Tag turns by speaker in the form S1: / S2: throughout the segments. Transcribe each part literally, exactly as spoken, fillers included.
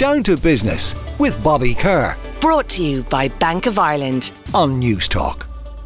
S1: Down to Business with Bobby Kerr.
S2: Brought to you by Bank of Ireland
S1: on News Talk.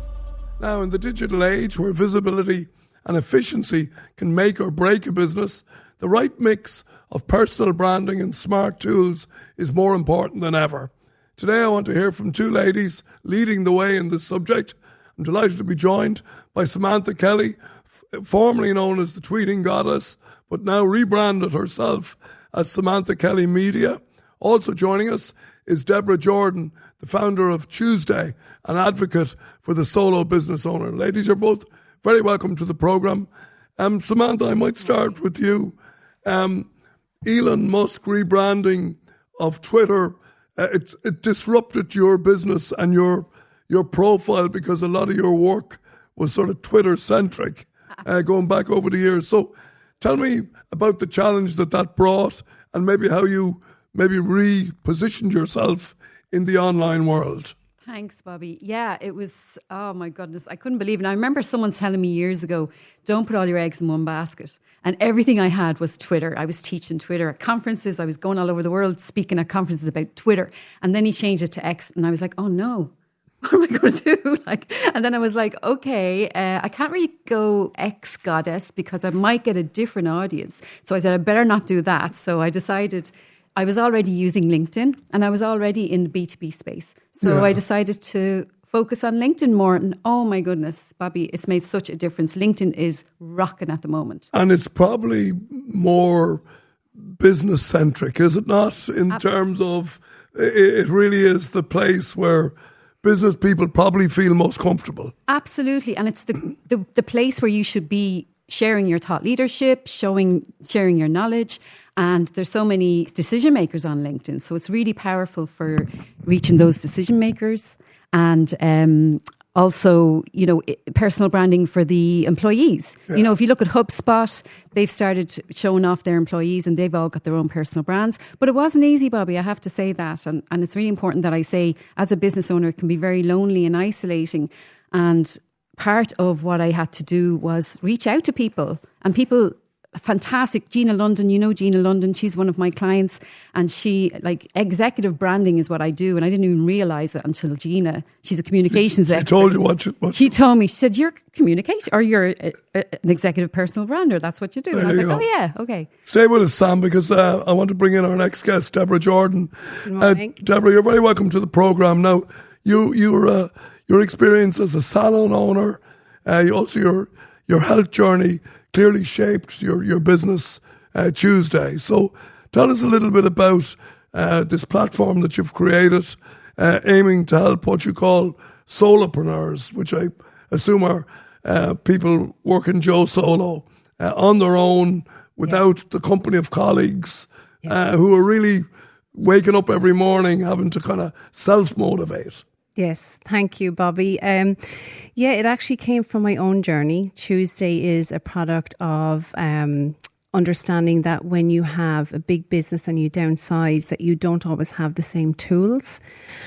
S3: Now, in the digital age where visibility and efficiency can make or break a business, the right mix of personal branding and smart tools is more important than ever. Today I want to hear from two ladies leading the way in this subject. I'm delighted to be joined by Samantha Kelly, f- formerly known as the Tweeting Goddess, but now rebranded herself as Samantha Kelly Media. Also joining us is Deborah Jordan, the founder of Tuesday, an advocate for the solo business owner. Ladies, you're both very welcome to the programme. Um, Samantha, I might start with you. Um, Elon Musk rebranding of Twitter, uh, it, it disrupted your business and your your profile because a lot of your work was sort of Twitter-centric, uh, going back over the years. So tell me about the challenge that that brought and maybe how you maybe repositioned yourself in the online world.
S4: Thanks, Bobby. Yeah, it was, oh my goodness, I couldn't believe it. And I remember someone telling me years ago, don't put all your eggs in one basket. And everything I had was Twitter. I was teaching Twitter at conferences. I was going all over the world speaking at conferences about Twitter. And then he changed it to X. And I was like, oh no, what am I going to do? Like, and then I was like, okay, uh, I can't really go X goddess because I might get a different audience. So I said, I better not do that. So I decided... I was already using LinkedIn and I was already in the B two B space. So
S3: yeah.
S4: I decided to focus on LinkedIn more. And oh my goodness, Bobby, it's made such a difference. LinkedIn is rocking at the moment.
S3: And it's probably more business centric, is it not? In Ab- terms of, it really is the place where business people probably feel most comfortable.
S4: Absolutely. And it's the, the, the place where you should be sharing your thought leadership, showing, sharing your knowledge. And there's so many decision makers on LinkedIn. So it's really powerful for reaching those decision makers. And um, also, you know, personal branding for the employees. Yeah. You know, if you look at HubSpot, they've started showing off their employees and they've all got their own personal brands. But it wasn't easy, Bobby, I have to say that. And, and it's really important that I say, as a business owner, it can be very lonely and isolating. And part of what I had to do was reach out to people. And people... fantastic. Gina London, you know Gina London, she's one of my clients, and she, like, executive branding is what I do, and I didn't even realise it until Gina, she's a communications
S3: she, she
S4: expert.
S3: told you what, you, what
S4: she told me, she said, you're communication, or you're a, a, an executive personal brander, that's what you do.
S3: There
S4: and I was like,
S3: go.
S4: oh yeah, okay.
S3: Stay with us, Sam, because uh, I want to bring in our next guest, Deborah Jordan.
S5: Good morning.
S3: Uh, Deborah, you're very welcome to the programme. Now, you, you're, uh, your experience as a salon owner, uh, you also your, your health journey, clearly shaped your, your business, uh, Tuesday. So tell us a little bit about uh, this platform that you've created, uh, aiming to help what you call solopreneurs, which I assume are uh, people working Joe Solo uh, on their own without yeah. the company of colleagues yeah. uh, who are really waking up every morning having to kind of self-motivate.
S5: Yes, thank you, Bobby. Um, yeah, it actually came from my own journey. Tuesday is a product of um, understanding that when you have a big business and you downsize, that you don't always have the same tools.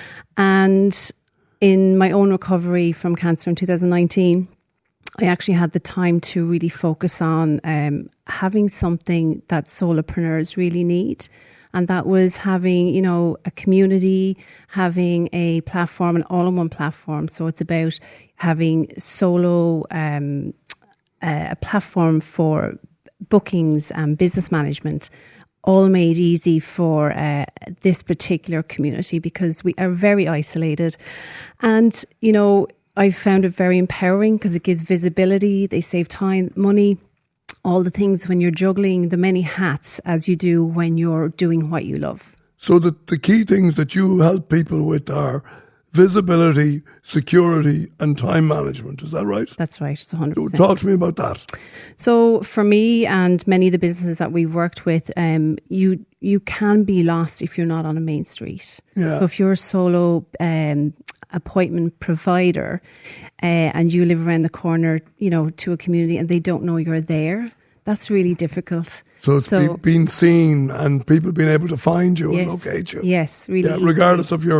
S5: And in my own recovery from cancer in two thousand nineteen, I actually had the time to really focus on um, having something that solopreneurs really need. And that was having, you know, a community, having a platform, an all-in-one platform. So it's about having solo, um, a platform for bookings and business management, all made easy for uh, this particular community because we are very isolated. And, you know, I found it very empowering because it gives visibility, they save time, money, all the things when you're juggling the many hats as you do when you're doing what you love.
S3: So the, the key things that you help people with are visibility, security and time management. Is that right?
S5: That's right. It's one hundred percent.
S3: Talk to me about that.
S5: So for me and many of the businesses that we've worked with, um, you you can be lost if you're not on a main street.
S3: Yeah.
S5: So if you're a solo um, appointment provider uh, and you live around the corner, you know, to a community and they don't know you're there, that's really difficult.
S3: So it's so, be, being seen and people being able to find you
S5: yes,
S3: and locate you.
S5: Yes, really.
S3: Yeah, regardless of your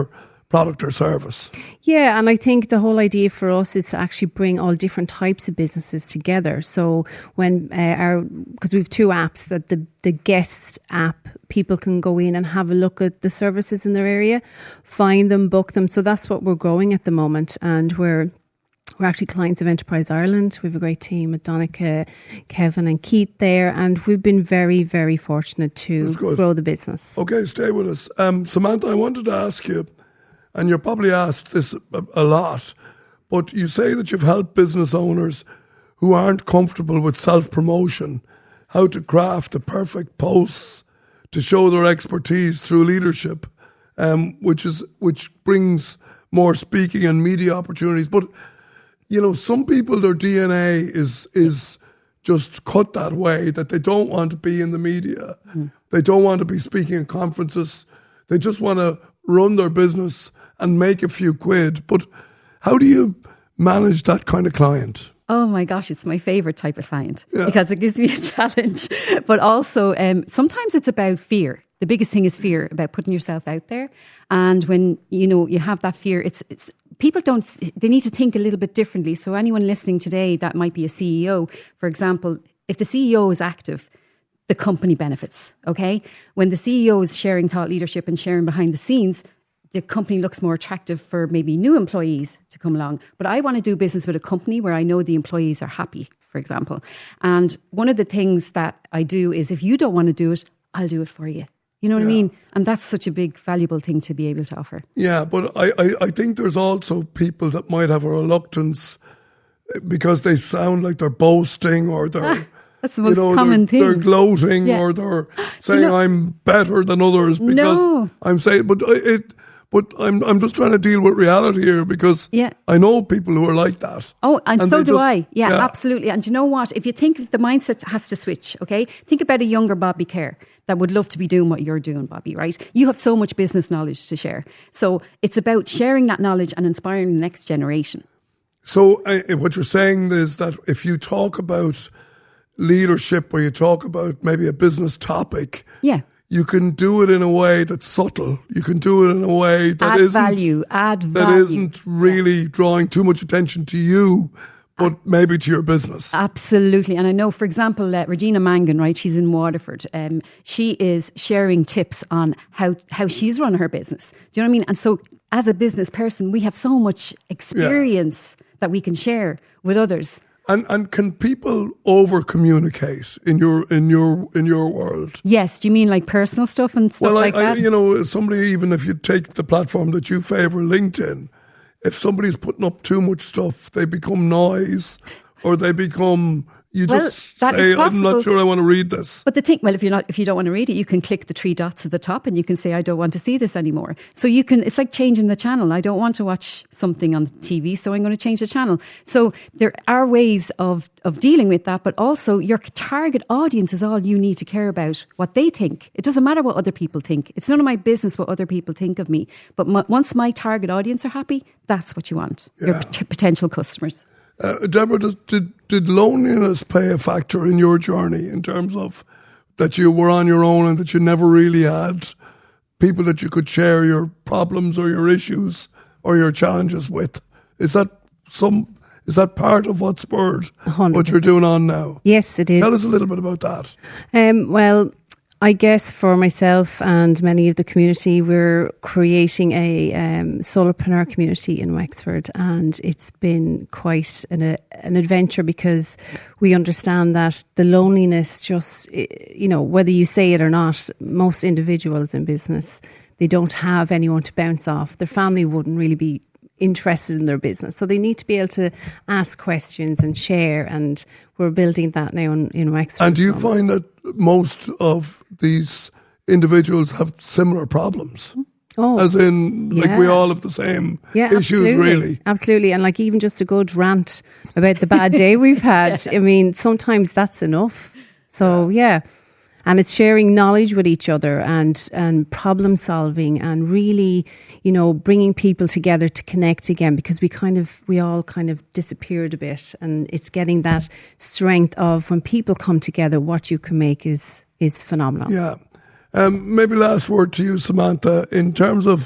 S3: product or service.
S5: Yeah, and I think the whole idea for us is to actually bring all different types of businesses together. So when uh, our, because we have two apps, that the the guest app, people can go in and have a look at the services in their area, find them, book them. So that's what we're growing at the moment, and we're We're actually clients of Enterprise Ireland. We have a great team with Donica, Kevin and Keith there, and we've been very, very fortunate to grow the business.
S3: Okay, stay with us. Um, Samantha, I wanted to ask you, and you're probably asked this a, a lot, but you say that you've helped business owners who aren't comfortable with self-promotion, how to craft the perfect posts to show their expertise through leadership, um, which is which brings more speaking and media opportunities. But you know, some people, their D N A is is just cut that way, that they don't want to be in the media. Mm. They don't want to be speaking at conferences. They just want to run their business and make a few quid. But how do you manage that kind of client?
S4: Oh my gosh, it's my favourite type of client yeah. because it gives me a challenge. But also, um, sometimes it's about fear. The biggest thing is fear about putting yourself out there. And when, you know, you have that fear, it's it's people don't, they need to think a little bit differently. So anyone listening today that might be a C E O, for example, if the C E O is active, the company benefits, okay? When the C E O is sharing thought leadership and sharing behind the scenes, the company looks more attractive for maybe new employees to come along. But I want to do business with a company where I know the employees are happy, for example. And one of the things that I do is if you don't want to do it, I'll do it for you. You know what yeah. I mean? And that's such a big, valuable thing to be able to offer.
S3: Yeah, but I, I, I think there's also people that might have a reluctance because they sound like they're boasting or they're... Ah,
S4: that's the most
S3: you know,
S4: common
S3: they're,
S4: thing.
S3: They're gloating
S4: yeah.
S3: or they're saying, you know, I'm better than others because
S4: no.
S3: I'm saying... But it... But I'm I'm just trying to deal with reality here because
S4: yeah.
S3: I know people who are like that.
S4: Oh, and, and so do
S3: just,
S4: I. Yeah,
S3: yeah,
S4: absolutely. And you know what? If you think if the mindset has to switch, okay? Think about a younger Bobby Kerr that would love to be doing what you're doing, Bobby, right? You have so much business knowledge to share. So it's about sharing that knowledge and inspiring the next generation.
S3: So uh, what you're saying is that if you talk about leadership or you talk about maybe a business topic...
S4: Yeah.
S3: You can do it in a way that's subtle. You can do it in a way that
S4: add
S3: isn't
S4: value, add
S3: that
S4: value.
S3: isn't really yeah. drawing too much attention to you, but maybe to your business.
S4: Absolutely. And I know, for example, uh, Regina Mangan, right? She's in Waterford. Um, she is sharing tips on how how she's run her business. Do you know what I mean? And so, as a business person, we have so much experience yeah. that we can share with others.
S3: And and can people over communicate in your in your in your world?
S4: Yes. Do you mean like personal stuff and stuff
S3: well,
S4: like
S3: I,
S4: that?
S3: I, you know, somebody, even if you take the platform that you favour, LinkedIn, if somebody's putting up too much stuff, they become noise, or they become. You
S4: well,
S3: just
S4: that
S3: say,
S4: is possible.
S3: I'm not sure I want to read this.
S4: But the thing, well, if you're not, if you don't want to read it, you can click the three dots at the top and you can say, I don't want to see this anymore. So you can, it's like changing the channel. I don't want to watch something on T V, so I'm going to change the channel. So there are ways of, of dealing with that, but also your target audience is all you need to care about, what they think. It doesn't matter what other people think. It's none of my business what other people think of me. But my, once my target audience are happy, that's what you want, yeah. your p- potential customers.
S3: Uh, Deborah, does, did did loneliness play a factor in your journey in terms of that you were on your own and that you never really had people that you could share your problems or your issues or your challenges with? Is that some? Is that part of what spurred one hundred percent what you're doing on now?
S5: Yes, it is.
S3: Tell us a little bit about that.
S5: Um, well, I guess for myself and many of the community, we're creating a um, solopreneur community in Wexford, and it's been quite an, a, an adventure because we understand that the loneliness just, you know, whether you say it or not, most individuals in business, they don't have anyone to bounce off. Their family wouldn't really be interested in their business. So they need to be able to ask questions and share, and we're building that now in, in Wexford.
S3: And do you find that most of these individuals have similar problems?
S5: Oh,
S3: as in,
S5: yeah.
S3: like we all have the same
S5: yeah,
S3: issues,
S5: absolutely.
S3: really.
S5: Absolutely. And like even just a good rant about the bad day we've had, I mean, sometimes that's enough. So, yeah. And it's sharing knowledge with each other and, and problem solving and really, you know, bringing people together to connect again, because we kind of, we all kind of disappeared a bit, and it's getting that strength of when people come together, what you can make is, is phenomenal.
S3: Yeah. Um, maybe last word to you, Samantha, in terms of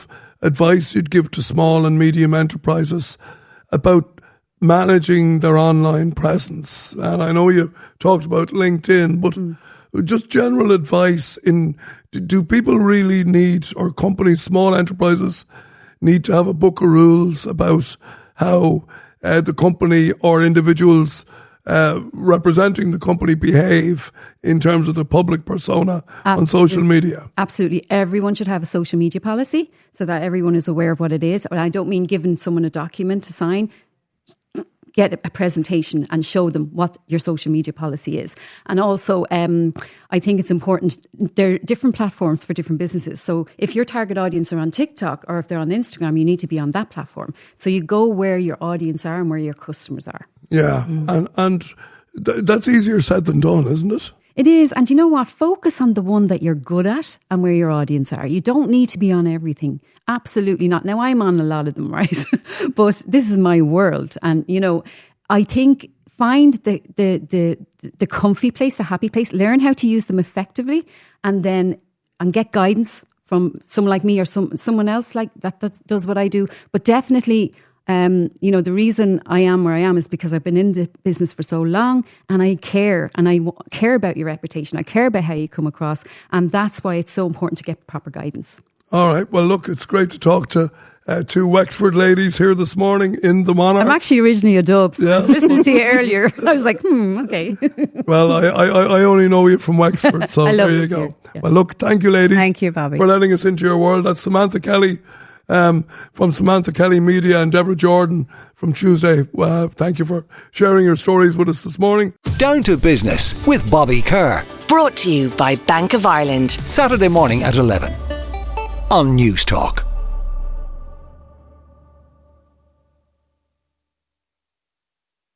S3: advice you'd give to small and medium enterprises about managing their online presence? And I know you talked about LinkedIn, but mm. just general advice in, do people really need, or companies, small enterprises, need to have a book of rules about how uh, the company or individuals uh, representing the company behave in terms of the public persona Absolutely. on social media?
S4: Absolutely. Everyone should have a social media policy so that everyone is aware of what it is. And I don't mean giving someone a document to sign. Get a presentation and show them what your social media policy is. And also, um, I think it's important, there are different platforms for different businesses. So if your target audience are on TikTok or if they're on Instagram, you need to be on that platform. So you go where your audience are and where your customers are.
S3: Yeah, mm. and, and th- that's easier said than done, isn't it?
S4: It is. And you know what? Focus on the one that you're good at and where your audience are. You don't need to be on everything. Absolutely not. Now, I'm on a lot of them, right? But this is my world. And, you know, I think find the, the, the, the comfy place, the happy place, learn how to use them effectively, and then and get guidance from someone like me or some someone else like that, that does what I do. But definitely, Um, you know, the reason I am where I am is because I've been in the business for so long, and I care, and I w- care about your reputation. I care about how you come across, and that's why it's so important to get proper guidance.
S3: All right. Well, look, it's great to talk to uh, two Wexford ladies here this morning in the Monarch.
S4: I'm actually originally a Dubs. Yeah. I was listening to you earlier. I was like, hmm, okay.
S3: Well, I, I, I only know you from Wexford, so
S4: I love
S3: there you go.
S4: Yeah.
S3: Well, look, thank you, ladies.
S5: Thank you, Bobby,
S3: for letting us into your world. That's Samantha Kelly um, from Samantha Kelly Media, and Deborah Jordan from Tuesday. Uh, thank you for sharing your stories with us this morning.
S1: Down to Business with Bobby Kerr.
S2: Brought to you by Bank of Ireland.
S1: Saturday morning at eleven on News Talk.